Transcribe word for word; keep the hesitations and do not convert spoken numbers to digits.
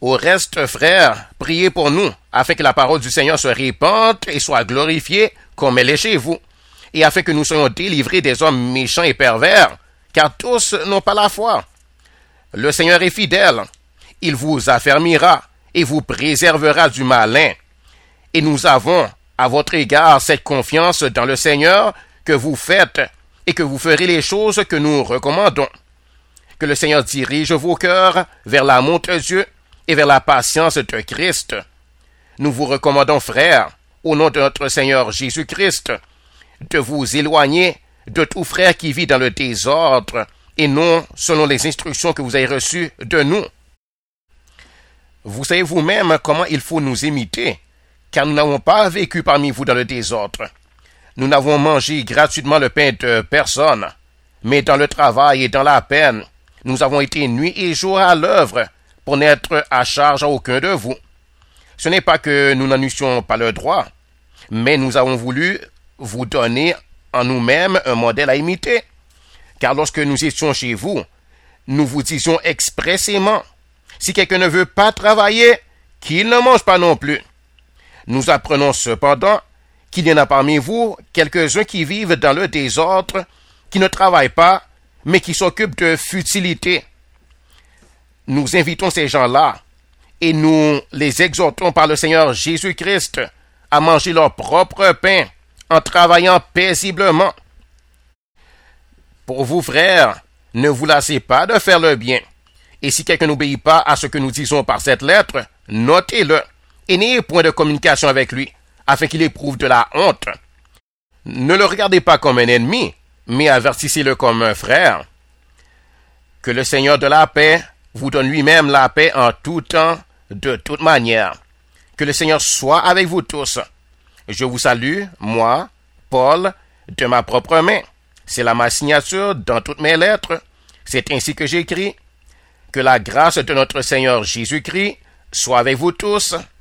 Au reste, frères, priez pour nous, afin que la parole du Seigneur se répande et soit glorifiée comme elle est chez vous, et afin que nous soyons délivrés des hommes méchants et pervers, car tous n'ont pas la foi. Le Seigneur est fidèle, il vous affermira et vous préservera du malin. Et nous avons à votre égard cette confiance dans le Seigneur que vous faites et que vous ferez les choses que nous recommandons. Que le Seigneur dirige vos cœurs vers l'amour de Dieu et vers la patience de Christ. Nous vous recommandons, frères, au nom de notre Seigneur Jésus-Christ, de vous éloigner de tout frère qui vit dans le désordre et non selon les instructions que vous avez reçues de nous. Vous savez vous-même comment il faut nous imiter, car nous n'avons pas vécu parmi vous dans le désordre. Nous n'avons mangé gratuitement le pain de personne, mais dans le travail et dans la peine, nous avons été nuit et jour à l'œuvre pour n'être à charge à aucun de vous. Ce n'est pas que nous n'en eussions pas le droit, mais nous avons voulu vous donner en nous-mêmes un modèle à imiter. Car lorsque nous étions chez vous, nous vous disions expressément, si quelqu'un ne veut pas travailler, qu'il ne mange pas non plus. Nous apprenons cependant qu'il y en a parmi vous quelques-uns qui vivent dans le désordre, qui ne travaillent pas, mais qui s'occupent de futilités. Nous invitons ces gens-là et nous les exhortons par le Seigneur Jésus-Christ à manger leur propre pain en travaillant paisiblement. Pour vous, frères, ne vous lassez pas de faire le bien. Et si quelqu'un n'obéit pas à ce que nous disons par cette lettre, notez-le et n'ayez point de communication avec lui, afin qu'il éprouve de la honte. Ne le regardez pas comme un ennemi, mais avertissez-le comme un frère. Que le Seigneur de la paix vous donne lui-même la paix en tout temps, de toute manière. Que le Seigneur soit avec vous tous. Je vous salue, moi, Paul, de ma propre main. C'est là ma signature dans toutes mes lettres. C'est ainsi que j'écris. Que la grâce de notre Seigneur Jésus-Christ soit avec vous tous.